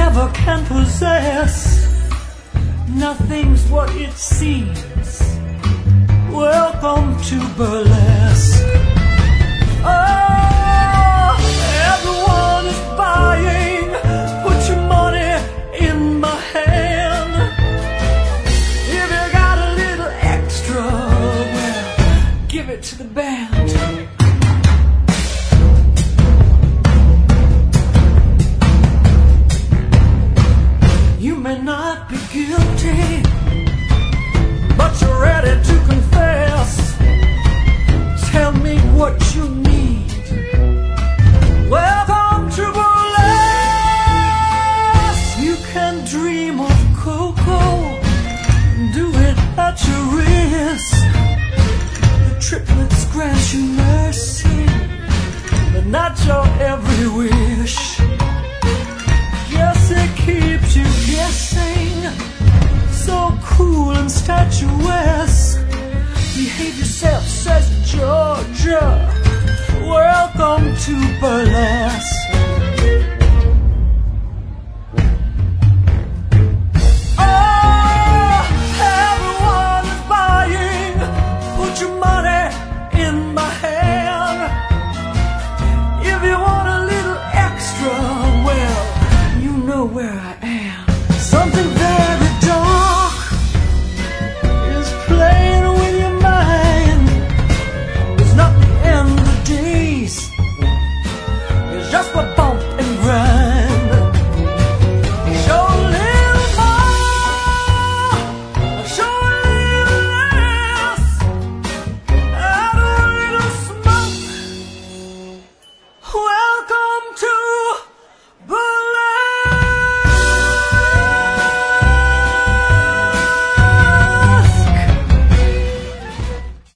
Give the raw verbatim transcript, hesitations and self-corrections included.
never can possess. Nothing's what it seems. Welcome to burlesque. Oh, everyone is buying. Put your money in my hand. If you got a little extra, well, give it to the band. You may not be guilty, but you're ready to confess. Tell me what you need. Welcome to burlesque. You can dream of cocoa, do it at your risk. The triplets grant you mercy, but not your every wish. Yes, it keeps you guessing. So cool and statuesque. Behave yourself, says Georgia. Welcome to burlesque.